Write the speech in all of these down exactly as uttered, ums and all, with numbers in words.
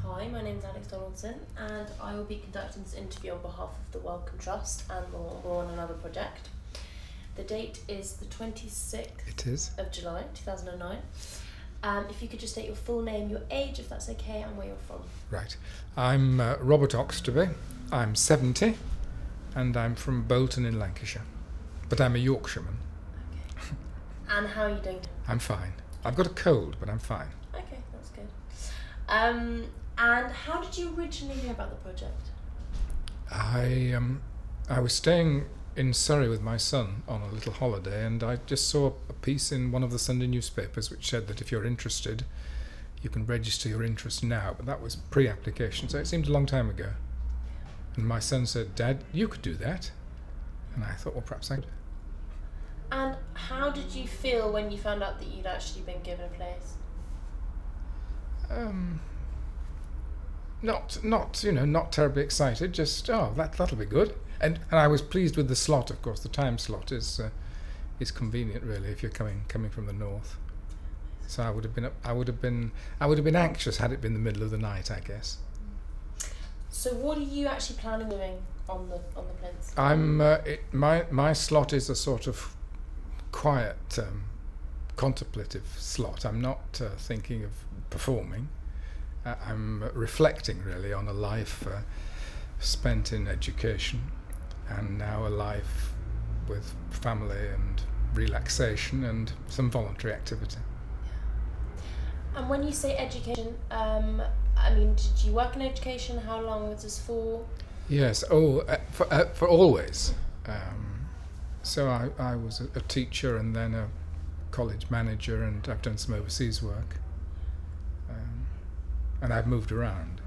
Hi, my name is Alex Donaldson and I will be conducting this interview on behalf of the Wellcome Trust and we're on another project. The date is the twenty-sixth It is. of July two thousand nine. Um, if you could just state your full name, your age if that's okay, and where you're from. Right. I'm uh, Robert Oxtoby. I'm seventy and I'm from Bolton in Lancashire. But I'm a Yorkshireman. Okay. And how are you doing? I'm fine. I've got a cold, but I'm fine. Okay, that's good. Um, and how did you originally hear about the project? I um, I was staying in Surrey with my son on a little holiday, and I just saw a piece in one of the Sunday newspapers which said that if you're interested, you can register your interest now. But that was pre-application, so it seemed a long time ago. And my son said, "Dad, you could do that." And I thought, well, perhaps I could. And how did you feel when you found out that you'd actually been given a place? Um, not, not, you know, not terribly excited. Just, oh, that that'll be good. And and I was pleased with the slot. Of course, the time slot is uh, is convenient, really, if you're coming coming from the north. So I would have been, I would have been, I would have been anxious had it been the middle of the night, I guess. So what are you actually planning on doing on the on the plinth? I'm uh, it, my my slot is a sort of quiet, um, contemplative slot. I'm not uh, thinking of performing. Uh, I'm reflecting really on a life uh, spent in education, and now a life with family and relaxation and some voluntary activity. And when you say education, um, I mean, did you work in education? How long was this for? Yes. Oh, uh, for uh, for always. Um, so I, I was a, a teacher and then a college manager, and I've done some overseas work. Um, and I've moved around.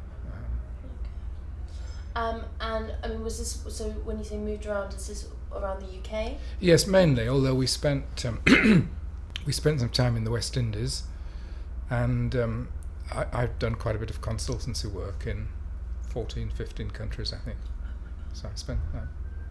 Um, um, and I mean, was this so? When you say moved around, is this around the U K? Yes, mainly. Although we spent um, we spent some time in the West Indies, and um, I, I've done quite a bit of consultancy work in fourteen, fifteen countries, I think. So I spent that.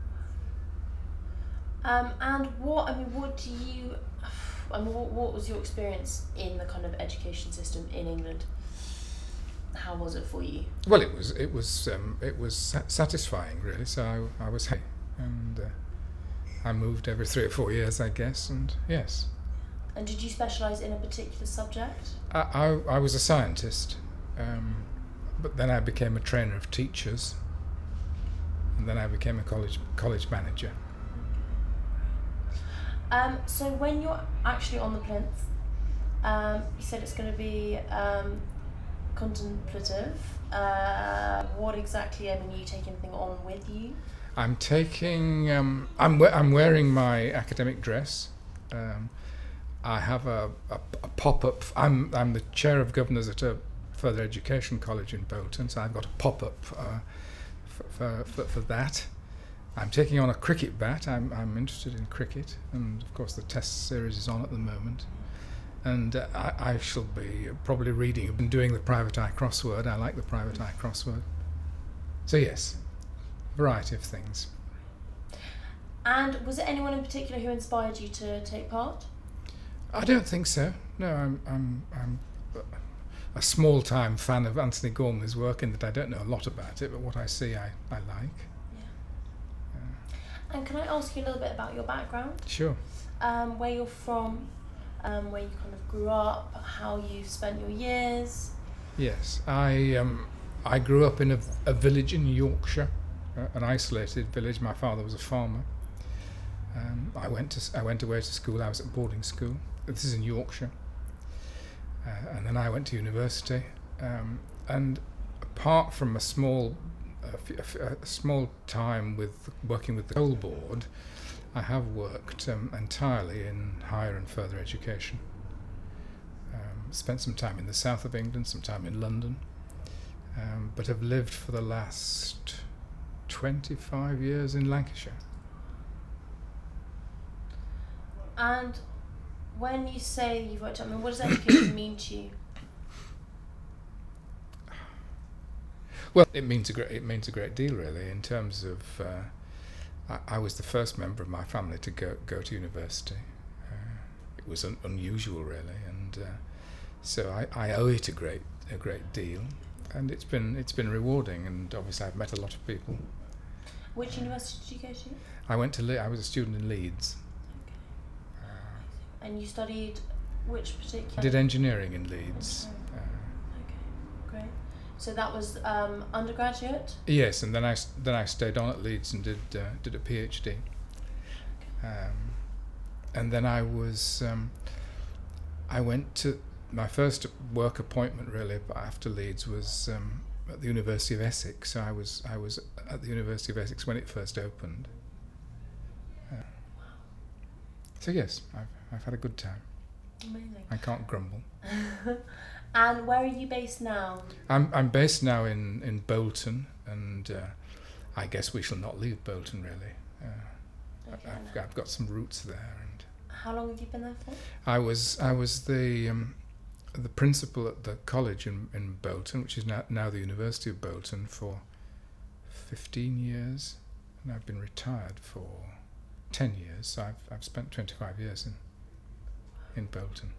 Um, and what I mean, what do you? I mean, what, what was your experience in the kind of education system in England? How was it for you? Well, it was it was um, it was sa- satisfying, really. So I, I was happy, and uh, I moved every three or four years, I guess, and yes. And did you specialise in a particular subject? I I, I was a scientist, um, but then I became a trainer of teachers, and then I became a college college manager. Um, so when you're actually on the plinth, um, you said it's going to be um, contemplative. Uh, what exactly? I mean, are you taking anything on with you? I'm taking. Um, I'm we- I'm wearing my academic dress. Um, I have a, a, a pop-up. I'm I'm the chair of governors at a further education college in Bolton, so I've got a pop-up uh, for, for, for for that. I'm taking on a cricket bat. I'm I'm interested in cricket, and of course the Test series is on at the moment. And uh, I, I shall be probably reading and doing the private eye crossword. I like the private eye crossword. So yes, variety of things. And was it anyone in particular who inspired you to take part? I don't think so. No, I'm I'm I'm a small-time fan of Anthony Gormley's work in that I don't know a lot about it, but what I see I, I like. And can I ask you a little bit about your background? Sure. Um, where you're from, um, where you kind of grew up, how you spent your years. Yes, I um I grew up in a, a village in Yorkshire, uh, an isolated village. My father was a farmer. Um, I went to I went away to school. I was at boarding school. This is in Yorkshire, uh, and then I went to university. Um, and apart from a small A, f- a small time with working with the Coal Board, I have worked um, entirely in higher and further education. Um, spent some time in the south of England, some time in London, um, but have lived for the last twenty-five years in Lancashire. And when you say you've worked, I mean, what does education mean to you? Well, it means a great it means a great deal, really, in terms of uh, I, I was the first member of my family to go go to university. Uh, it was un- unusual, really, and uh, so I, I owe it a great a great deal. and it's been it's been rewarding, and obviously I've met a lot of people. Which university did you go to? I went to Le- I was a student in Leeds. Okay. Uh, and you studied which particular? I did engineering in Leeds. Uh, okay, great. So that was um, undergraduate? Yes, and then I then I stayed on at Leeds and did uh, did a PhD. Okay. Um, and then I was um, I went to my first work appointment really after Leeds was um, at the University of Essex. So I was I was at the University of Essex when it first opened. Uh, Wow. So yes, I've I've had a good time. Amazing. I can't grumble. And where are you based now? I'm I'm based now in, in Bolton, and uh, I guess we shall not leave Bolton really. Uh, Okay. I've, I've got some roots there, and How long have you been there for? I was I was the um, the principal at the college in, in Bolton, which is now now the University of Bolton, for fifteen years, and I've been retired for ten years. So I've I've spent twenty-five years in in Bolton.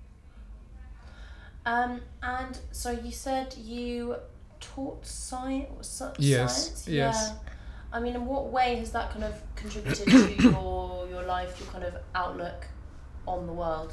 Um, and so you said you taught science. So, Yes, science? yes. Yeah. I mean, in what way has that kind of contributed to your your life, your kind of outlook on the world?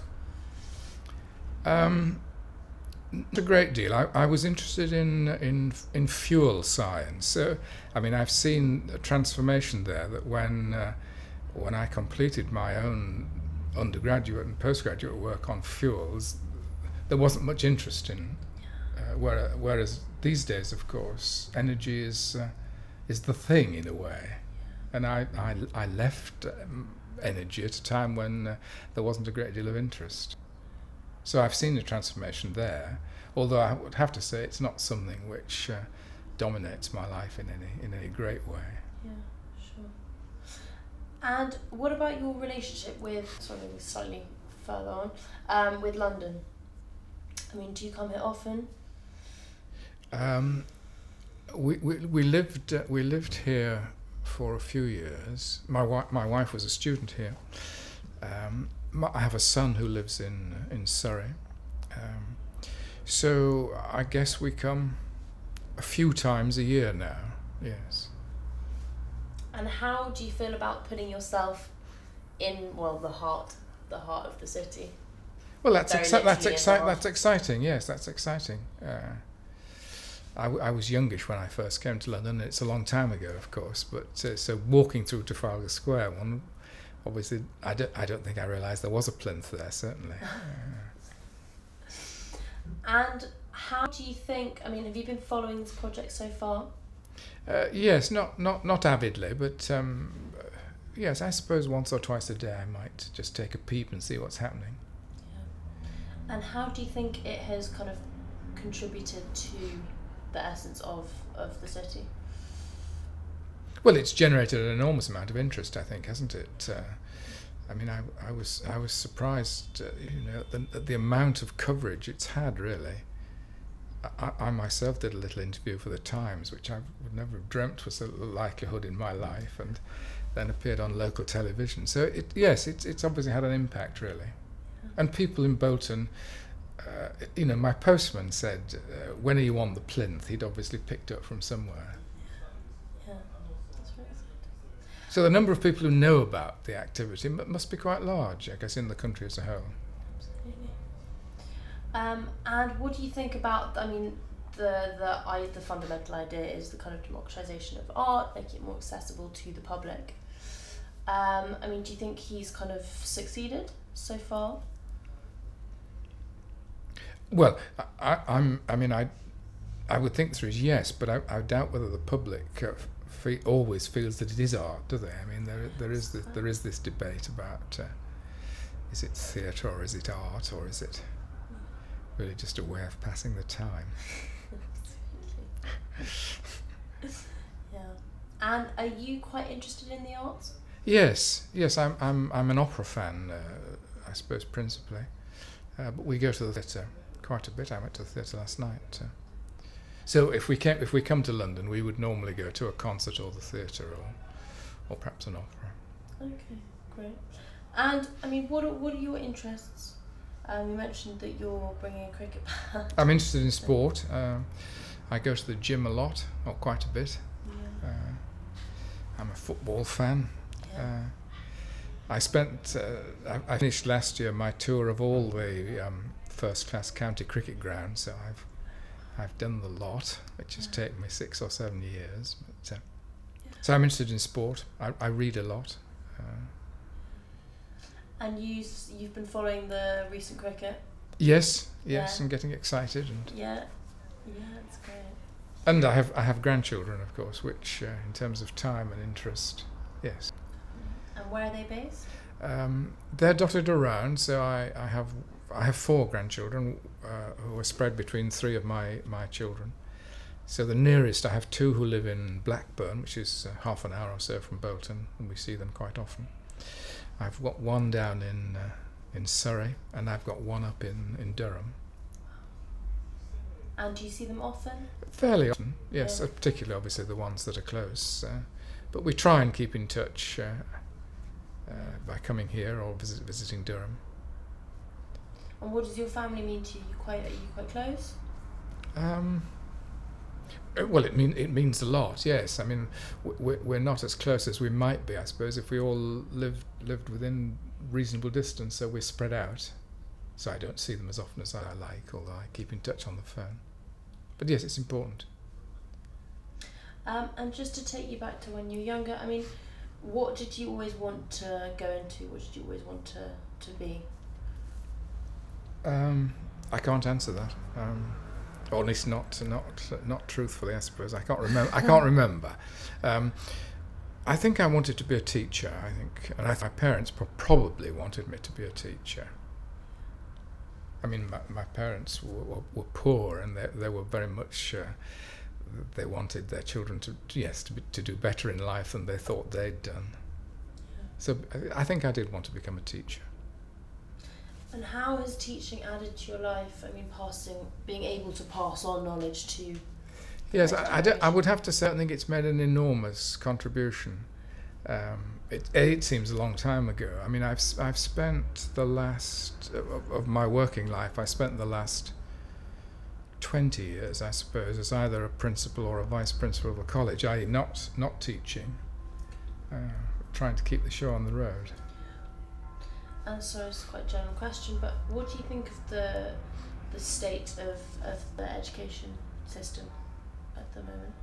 Um, a great deal. I, I was interested in in in fuel science. So, I mean, I've seen a transformation there. That when uh, when I completed my own undergraduate and postgraduate work on fuels, there wasn't much interest in. Uh, whereas, whereas these days, of course, energy is uh, is the thing in a way. And I I, I left um, energy at a time when uh, there wasn't a great deal of interest. So I've seen the transformation there, although I would have to say it's not something which uh, dominates my life in any in any great way. Yeah, sure. And what about your relationship with, sorry, slightly further on, um, with London? I mean, do you come here often? Um, we, we we lived uh, we lived here for a few years. My wife my wife was a student here. Um, my, I have a son who lives in in Surrey. Um, so I guess we come a few times a year now. Yes. And how do you feel about putting yourself in, well, the heart, the heart of the city? Well, that's Very exci- that's literally exci- involved. that's exciting. Yes, that's exciting. Uh, I, w- I was youngish when I first came to London. It's a long time ago, of course, but uh, so walking through Trafalgar Square, one obviously I don't I don't think I realised there was a plinth there. Certainly. And how do you think, I mean, have you been following this project so far? Uh, yes, not not not avidly, but um, uh, yes, I suppose once or twice a day I might just take a peep and see what's happening. Yeah. And how do you think it has kind of contributed to the essence of, of the city? Well, it's generated an enormous amount of interest, I think, hasn't it? Uh, I mean, I, I was I was surprised, uh, you know, at the, at the amount of coverage it's had. Really, I, I myself did a little interview for the Times, which I would never have dreamt was a likelihood in my life, and then appeared on local television. So, it, yes, it's it's obviously had an impact, really. Yeah. And people in Bolton, uh, you know, my postman said, uh, "When are you on the plinth?" He'd obviously picked up from somewhere. Yeah, that's really good. So the number of people who know about the activity m- must be quite large, I guess, in the country as a whole. Absolutely. Um, and what do you think about, I mean, the the I, the fundamental idea is the kind of democratization of art, making it more accessible to the public. Um, I mean, do you think he's kind of succeeded so far? Well, I, I'm. I mean, I, I would think the answer is yes, but I, I doubt whether the public uh, fe- always feels that it is art, do they? I mean, there there is this, there is this debate about uh, is it theatre or is it art or is it really just a way of passing the time? Yeah. And are you quite interested in the arts? Yes, yes. I'm I'm I'm an opera fan, uh, I suppose principally, uh, but we go to the theatre quite a bit. I went to the theatre last night. Uh, so if we came, if we come to London, we would normally go to a concert or the theatre, or or perhaps an opera. Okay, great. And I mean, what are, what are your interests? Um, you mentioned that you're bringing a cricket back. I'm interested in sport. Uh, I go to the gym a lot, or quite a bit. Yeah. Uh, I'm a football fan. Yeah. Uh, I spent, uh, I, I finished last year my tour of all the um, first-class county cricket grounds, so I've I've done the lot, which has Yeah. taken me six or seven years. But, uh, Yeah. so I'm interested in sport. I, I read a lot. Uh, And you, s- you've been following the recent cricket? yes, yes, Yeah. and getting excited, and Yeah. Yeah, that's great. and I have I have grandchildren, of course, which uh, in terms of time and interest, yes. And where are they based? Um, they're dotted around, so I, I have I have four grandchildren uh, who are spread between three of my, my children. So the nearest, I have two who live in Blackburn, which is uh, half an hour or so from Bolton, and we see them quite often. I've got one down in uh, in Surrey, and I've got one up in, in Durham. And do you see them often? Fairly often, yes, Yeah. uh, particularly obviously the ones that are close. Uh, but we try and keep in touch uh, uh, by coming here or visit, visiting Durham. And what does your family mean to you? You quite, are you quite close? Um, uh, well, it mean it means a lot. Yes, I mean w- we're we're not as close as we might be, I suppose, if we all lived lived within reasonable distance. So we're spread out. So I don't see them as often as I like, although I keep in touch on the phone. But yes, it's important. Um, and just to take you back to when you were younger, I mean, what did you always want to go into? What did you always want to, to be? Um, I can't answer that. Um, or at least not not not truthfully, I suppose. I can't remember. I can't remember. Um, I think I wanted to be a teacher. I think, and I th- my parents pro- probably wanted me to be a teacher. I mean, my, my parents were, were, were poor, and they they were very much. Uh, they wanted their children to yes to be, to do better in life than they thought they'd done. So I, I think I did want to become a teacher. And how has teaching added to your life? I mean, passing, being able to pass on knowledge to. Yes, next I, I, don't- I generation? would have to say I think it's made an enormous contribution. Um, it, it seems a long time ago. I mean, I've s- I've spent the last of, of my working life. I spent the last twenty years, I suppose, as either a principal or a vice principal of a college, that is, not not teaching, uh, trying to keep the show on the road. And so it's quite a general question, but what do you think of the the state of, of the education system at the moment?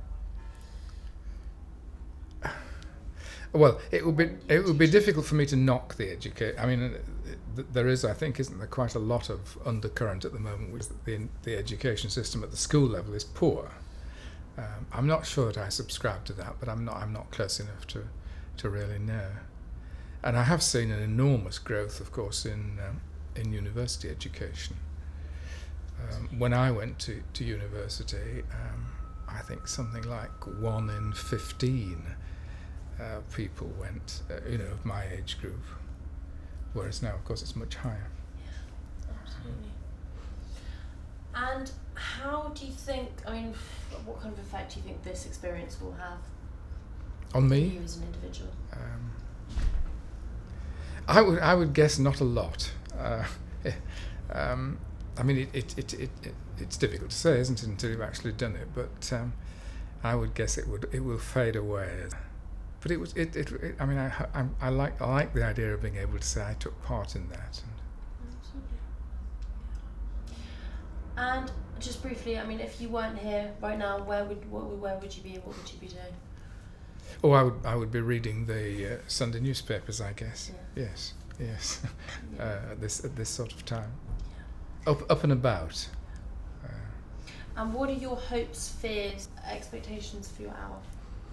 Well, it would be When you it would be teach. difficult for me to knock the educate. I mean, uh, th- there is, I think, isn't there, quite a lot of undercurrent at the moment, which is that the the education system at the school level is poor. Um, I'm not sure that I subscribe to that, but I'm not I'm not close enough to to really know. And I have seen an enormous growth, of course, in um, in university education. Um, when I went to to university, um, I think something like one in fifteen. Uh, people went, uh, you know, of my age group, whereas now, of course, it's much higher. Absolutely. And how do you think, I mean, what kind of effect do you think this experience will have On on me, you as an individual? um, I would I would guess not a lot. Uh, um, I mean, it, it, it, it, it it's difficult to say, isn't it, until you've actually done it. But um, I would guess it would it will fade away. But it was it, it, it I mean I, I I like I like the idea of being able to say I took part in that. Absolutely. And just briefly, I mean, if you weren't here right now, where would what, where would you be? What would you be doing? Oh, I would I would be reading the uh, Sunday newspapers, I guess. Yeah. Yes, yes. Yeah. uh, at this at this sort of time, up up and about. Uh, And what are your hopes, fears, expectations for your hour?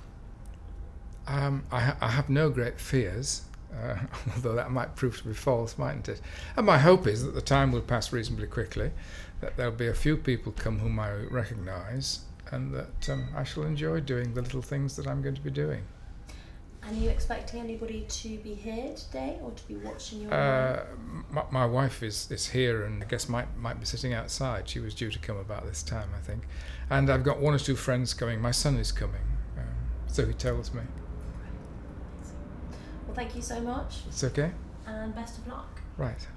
um, I ha- I have no great fears, uh, although that might prove to be false, mightn't it? And my hope is that the time will pass reasonably quickly, that there'll be a few people come whom I recognise, and that um, I shall enjoy doing the little things that I'm going to be doing. And are you expecting anybody to be here today or to be watching you? Uh, my, my wife is, is here and I guess might might be sitting outside. She was due to come about this time, I think. And I've got one or two friends coming. My son is coming, um, so he tells me. Well, thank you so much It's okay? and best of luck. Right.